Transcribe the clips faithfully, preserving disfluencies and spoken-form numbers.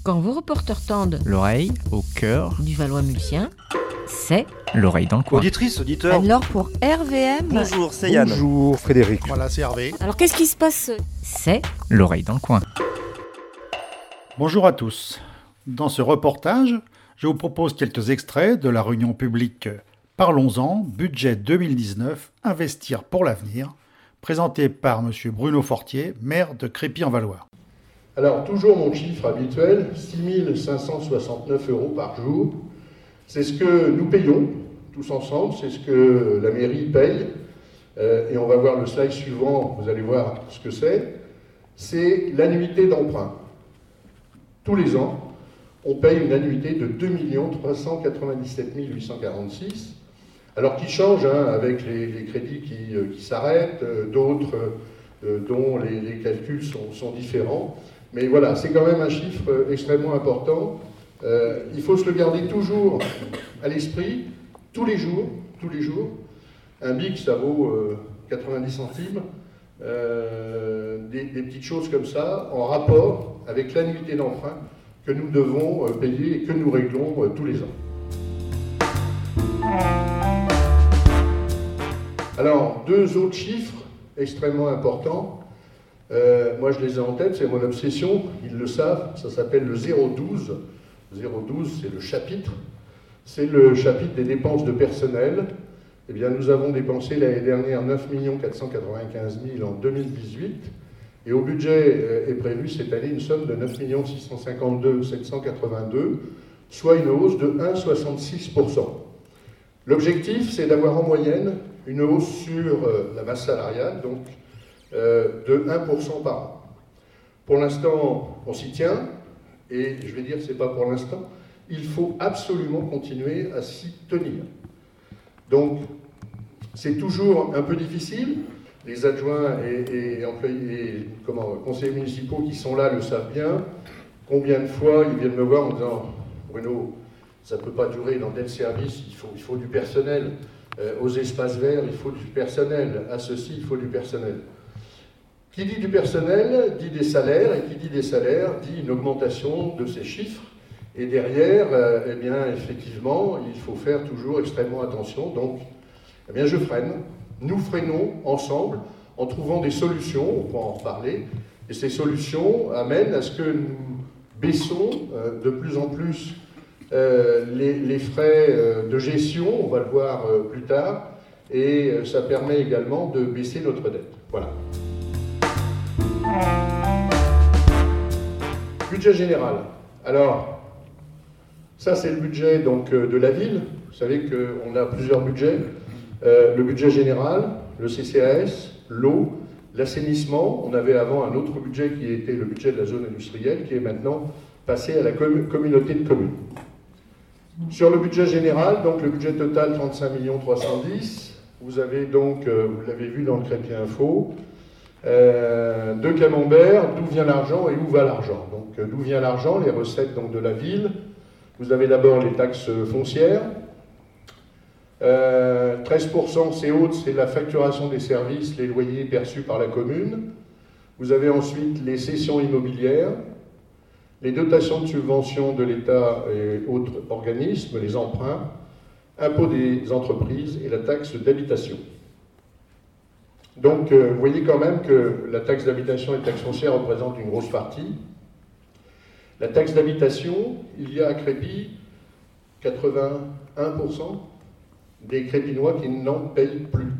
Quand vos reporters tendent l'oreille au cœur du Valois-Mulsien, c'est l'oreille dans le coin. Auditrice, auditeur. alors pour R V M. Bonjour, c'est Yann. Bonjour Frédéric. Voilà, c'est Hervé. Alors qu'est-ce qui se passe? C'est L'oreille dans le coin. Bonjour à tous. Dans ce reportage, je vous propose quelques extraits de la réunion publique Parlons-en, budget deux mille dix-neuf, investir pour l'avenir, présentée par M. Bruno Fortier, maire de Crépy-en-Valois. Alors, toujours mon chiffre habituel, six mille cinq cent soixante-neuf euros par jour. C'est ce que nous payons tous ensemble, c'est ce que la mairie paye. Euh, et on va voir le slide suivant, vous allez voir ce que c'est. C'est l'annuité d'emprunt. Tous les ans, on paye une annuité de deux millions trois cent quatre-vingt-dix-sept mille huit cent quarante-six, alors qui change hein, avec les, les crédits qui, euh, qui s'arrêtent, euh, d'autres euh, dont les, les calculs sont, sont différents. Mais voilà, c'est quand même un chiffre extrêmement important. Euh, il faut se le garder toujours à l'esprit, tous les jours, tous les jours. Un bic, ça vaut euh, quatre-vingt-dix centimes. Euh, des, des petites choses comme ça, en rapport avec l'annuité d'emprunt que nous devons euh, payer et que nous réglons euh, tous les ans. Alors, deux autres chiffres extrêmement importants. Euh, moi, je les ai en tête, c'est mon obsession, ils le savent, ça s'appelle le zéro douze. zéro douze, c'est le chapitre. C'est le chapitre des dépenses de personnel. Eh bien, nous avons dépensé l'année dernière neuf millions quatre cent quatre-vingt-quinze mille en deux mille dix-huit. Et au budget euh, est prévu cette année une somme de neuf millions six cent cinquante-deux mille sept cent quatre-vingt-deux, soit une hausse de un virgule soixante-six pour cent. L'objectif, c'est d'avoir en moyenne une hausse sur euh, la masse salariale, donc euh, de un pour cent par an. Pour l'instant, on s'y tient, et je vais dire que ce n'est pas pour l'instant, il faut absolument continuer à s'y tenir. Donc, c'est toujours un peu difficile. Les adjoints et, et employés, et, comment, conseillers municipaux qui sont là le savent bien. Combien de fois ils viennent me voir en disant « Bruno, ça ne peut pas durer dans tel service, il faut, il faut du personnel. Euh, aux espaces verts, il faut du personnel. À ceci, il faut du personnel. » Qui dit du personnel dit des salaires, et qui dit des salaires dit une augmentation de ces chiffres. Et derrière, euh, eh bien, effectivement, il faut faire toujours extrêmement attention. Donc, eh bien, je freine. Nous freinons ensemble en trouvant des solutions, on pourra en reparler. Et ces solutions amènent à ce que nous baissons euh, de plus en plus euh, les, les frais euh, de gestion, on va le voir euh, plus tard, et euh, ça permet également de baisser notre dette. Voilà. Budget général. Alors, ça c'est le budget donc, de la ville. Vous savez qu'on a plusieurs budgets. Euh, le budget général, le C C A S, l'eau, l'assainissement. On avait avant un autre budget qui était le budget de la zone industrielle, qui est maintenant passé à la com- communauté de communes. Sur le budget général, donc le budget total trente-cinq millions trois cent dix, vous avez donc, euh, vous l'avez vu dans le Crépy Info, Euh, de Camembert, d'où vient l'argent et où va l'argent. Donc euh, d'où vient l'argent, les recettes donc, de la ville. Vous avez d'abord les taxes foncières. Euh, treize pour cent c'est haute, c'est la facturation des services, les loyers perçus par la commune. Vous avez ensuite les cessions immobilières, les dotations de subventions de l'État et autres organismes, les emprunts, impôts des entreprises et la taxe d'habitation. Donc, euh, vous voyez quand même que la taxe d'habitation et la taxe foncière représentent une grosse partie. La taxe d'habitation, il y a à Crépy quatre-vingt-un pour cent des Crépinois qui n'en payent plus.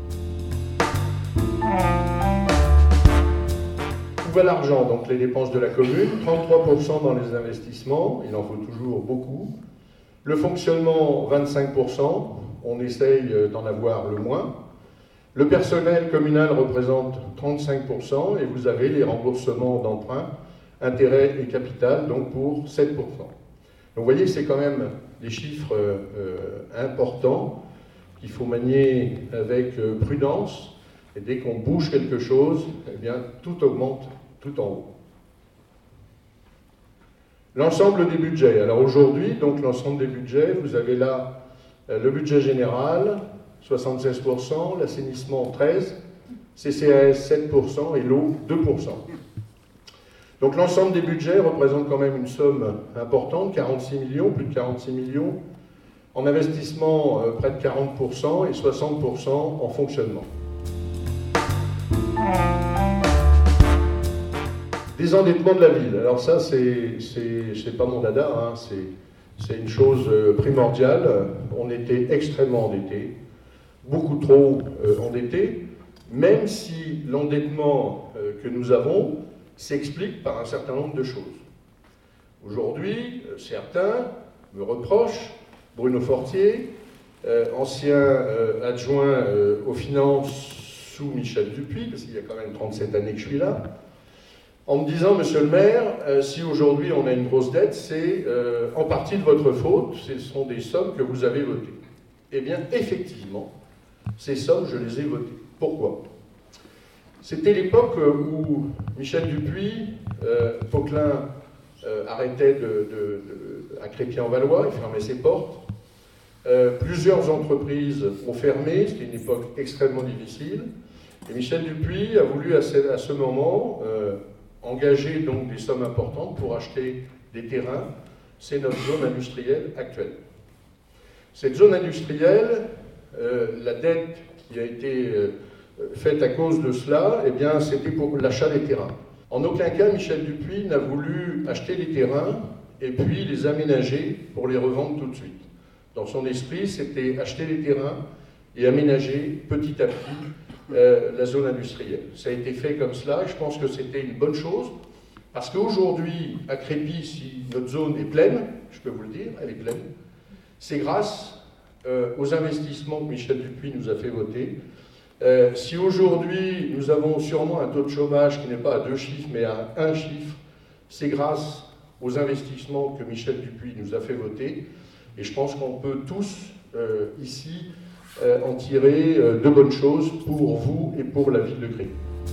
Où va l'argent? Donc les dépenses de la commune, trente-trois pour cent dans les investissements, il en faut toujours beaucoup. Le fonctionnement, vingt-cinq pour cent, on essaye d'en avoir le moins. Le personnel communal représente trente-cinq pour cent et vous avez les remboursements d'emprunts, intérêts et capital, donc pour sept pour cent. Donc vous voyez, c'est quand même des chiffres euh, importants qu'il faut manier avec euh, prudence. Et dès qu'on bouge quelque chose, eh bien, tout augmente tout en haut. L'ensemble des budgets. Alors aujourd'hui, donc l'ensemble des budgets, vous avez là euh, le budget général, soixante-seize pour cent, l'assainissement treize pour cent, C C A S sept pour cent et l'eau deux pour cent. Donc l'ensemble des budgets représente quand même une somme importante, quarante-six millions, plus de quarante-six millions, en investissement euh, près de quarante pour cent et soixante pour cent en fonctionnement. Désendettement de la ville. Alors ça, c'est, c'est, c'est pas mon dada, hein, c'est, c'est une chose primordiale. On était extrêmement endettés, beaucoup trop euh, endettés, même si l'endettement euh, que nous avons s'explique par un certain nombre de choses. Aujourd'hui, euh, certains me reprochent, Bruno Fortier, euh, ancien euh, adjoint euh, aux finances sous Michel Dupuis, parce qu'il y a quand même trente-sept années que je suis là, en me disant, monsieur le maire, euh, si aujourd'hui on a une grosse dette, c'est euh, en partie de votre faute, ce sont des sommes que vous avez votées. Eh bien, effectivement, ces sommes, je les ai votées. Pourquoi ? C'était l'époque où Michel Dupuis, euh, Poquelin euh, arrêtait de, de, de, à Crépy-en-Valois, il fermait ses portes. Euh, plusieurs entreprises ont fermé, c'était une époque extrêmement difficile. Et Michel Dupuis a voulu à ce, à ce moment euh, engager donc des sommes importantes pour acheter des terrains. C'est notre zone industrielle actuelle. Cette zone industrielle, euh, la dette qui a été euh, faite à cause de cela, eh bien, c'était pour l'achat des terrains. En aucun cas, Michel Dupuis n'a voulu acheter les terrains et puis les aménager pour les revendre tout de suite. Dans son esprit, c'était acheter les terrains et aménager petit à petit euh, la zone industrielle. Ça a été fait comme cela et je pense que c'était une bonne chose parce qu'aujourd'hui, à Crépy, si notre zone est pleine, je peux vous le dire, elle est pleine, c'est grâce euh, aux investissements que Michel Dupuis nous a fait voter. Euh, si aujourd'hui, nous avons sûrement un taux de chômage qui n'est pas à deux chiffres, mais à un chiffre, c'est grâce aux investissements que Michel Dupuis nous a fait voter. Et je pense qu'on peut tous, euh, ici, euh, en tirer euh, de bonnes choses pour vous et pour la ville de Crépy.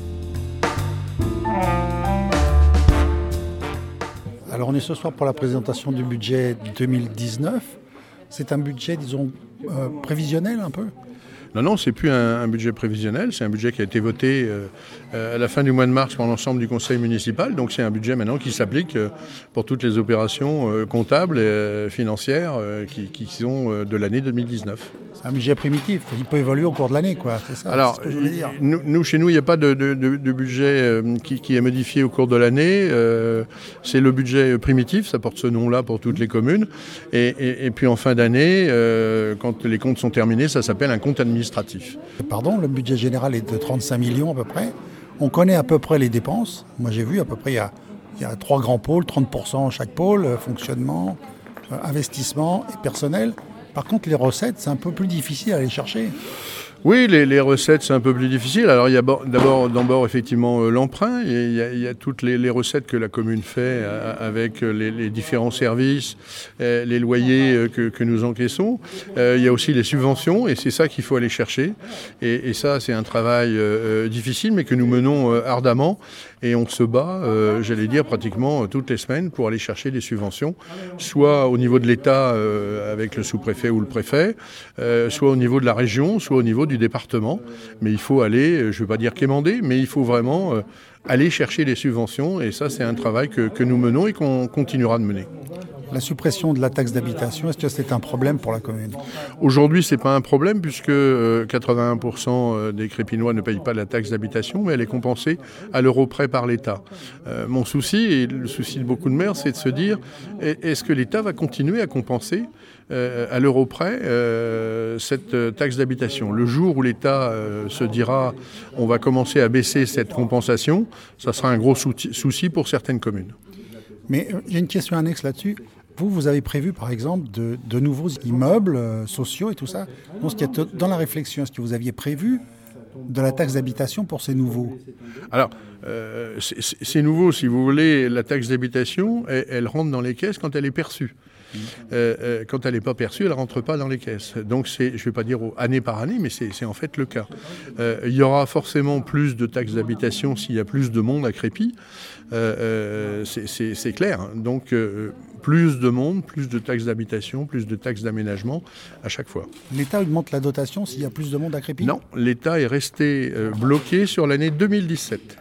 Alors on est ce soir pour la présentation du budget deux mille dix-neuf. C'est un budget, disons, euh, prévisionnel un peu ? Non, non, c'est plus un, un budget prévisionnel, c'est un budget qui a été voté euh, à la fin du mois de mars par l'ensemble du conseil municipal. Donc c'est un budget maintenant qui s'applique euh, pour toutes les opérations euh, comptables et euh, financières euh, qui, qui sont euh, de l'année deux mille dix-neuf. C'est un budget primitif, il peut évoluer au cours de l'année, quoi. C'est ça. Alors, c'est ce que je voulais dire. Nous, nous, chez nous, il n'y a pas de, de, de, de budget euh, qui, qui est modifié au cours de l'année. Euh, c'est le budget primitif, ça porte ce nom-là pour toutes les communes. Et, et, et puis en fin d'année, euh, quand les comptes sont terminés, ça s'appelle un compte administratif. Pardon, le budget général est de trente-cinq millions à peu près. On connaît à peu près les dépenses. Moi, j'ai vu à peu près, il y a, il y a trois grands pôles, trente pour cent chaque pôle, euh, fonctionnement, euh, investissement et personnel. Par contre, les recettes, c'est un peu plus difficile à aller chercher. Oui, les, les recettes, c'est un peu plus difficile. Alors, il y a d'abord, d'abord effectivement, euh, l'emprunt. Il y, a, il y a toutes les, les recettes que la commune fait euh, avec les, les différents services, euh, les loyers euh, que, que nous encaissons. Euh, il y a aussi les subventions, et c'est ça qu'il faut aller chercher. Et, et ça, c'est un travail euh, difficile, mais que nous menons euh, ardemment. Et on se bat, euh, j'allais dire, pratiquement toutes les semaines pour aller chercher des subventions, soit au niveau de l'État euh, avec le sous-préfet ou le préfet, euh, soit au niveau de la région, soit au niveau du département. Mais il faut aller, je ne veux pas dire quémander, mais il faut vraiment euh, aller chercher les subventions. Et ça, c'est un travail que, que nous menons et qu'on continuera de mener. La suppression de la taxe d'habitation, est-ce que c'est un problème pour la commune ? Aujourd'hui, ce n'est pas un problème puisque euh, quatre-vingt-un pour cent des Crépinois ne payent pas la taxe d'habitation, mais elle est compensée à l'euro près par l'État. Euh, mon souci, et le souci de beaucoup de maires, c'est de se dire, est-ce que l'État va continuer à compenser euh, à l'euro près euh, cette taxe d'habitation ? Le jour où l'État euh, se dira, on va commencer à baisser cette compensation, ça sera un gros souci pour certaines communes. Mais euh, j'ai une question annexe là-dessus. Vous, vous avez prévu, par exemple, de, de nouveaux immeubles euh, sociaux et tout ça. Donc, ce qu'il y a dans la réflexion, est-ce que vous aviez prévu de la taxe d'habitation pour ces nouveaux ? Alors, euh, c'est, c'est nouveau, si vous voulez. La taxe d'habitation, elle, elle rentre dans les caisses quand elle est perçue. Euh, euh, quand elle n'est pas perçue, elle ne rentre pas dans les caisses. Donc, c'est, je ne vais pas dire année par année, mais c'est, c'est en fait le cas. Euh, il y aura forcément plus de taxes d'habitation s'il y a plus de monde à Crépy. Euh, euh, c'est, c'est, c'est clair. Donc, euh, plus de monde, plus de taxes d'habitation, plus de taxes d'aménagement à chaque fois. L'État augmente la dotation s'il y a plus de monde à Crépy ? Non, l'État est resté euh, bloqué sur l'année deux mille dix-sept.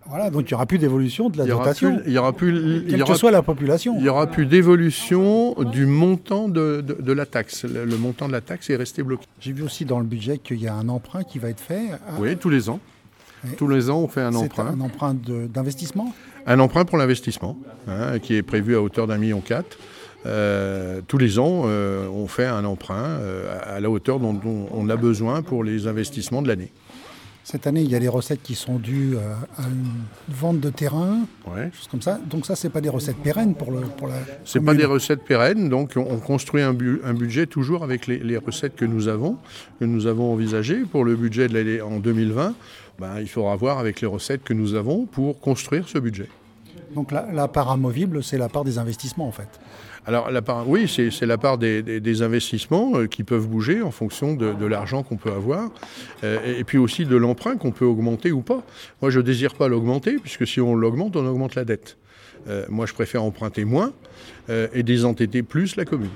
Voilà, donc il n'y aura plus d'évolution de la Il y aura dotation, plus, il y aura plus, il quelle y aura que soit la population. Il n'y aura plus d'évolution du montant de, de, de la taxe. Le, le montant de la taxe est resté bloqué. J'ai vu aussi dans le budget qu'il y a un emprunt qui va être fait. À... Oui, tous les ans. Oui. Tous les ans, on fait un C'est emprunt. un emprunt de, d'investissement. Un emprunt pour l'investissement, hein, qui est prévu à hauteur d'un million quatre. Euh, tous les ans, euh, on fait un emprunt euh, à la hauteur dont, dont on a besoin pour les investissements de l'année. Cette année, il y a des recettes qui sont dues euh, à une vente de terrain, Ouais. choses comme ça. Donc ça, c'est pas des recettes pérennes pour, le, pour la C'est commune. pas des recettes pérennes, donc on, on construit un, bu, un budget toujours avec les, les recettes que nous avons, que nous avons envisagées. Pour le budget de l'année en deux mille vingt, ben, il faudra voir avec les recettes que nous avons pour construire ce budget. Donc la, la part amovible, c'est la part des investissements en fait. Alors, la part, oui, c'est, c'est la part des, des, des investissements euh, qui peuvent bouger en fonction de, de l'argent qu'on peut avoir euh, et, et puis aussi de l'emprunt qu'on peut augmenter ou pas. Moi, je ne désire pas l'augmenter puisque si on l'augmente, on augmente la dette. Euh, moi, je préfère emprunter moins euh, et désendetter plus la commune.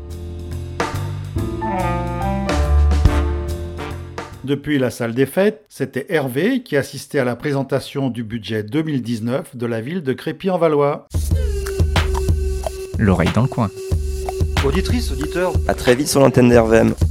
Depuis la salle des fêtes, c'était Hervé qui assistait à la présentation du budget deux mille dix-neuf de la ville de Crépy-en-Valois. L'oreille dans le coin. Auditrice, auditeur, À très vite sur l'antenne d'R V M.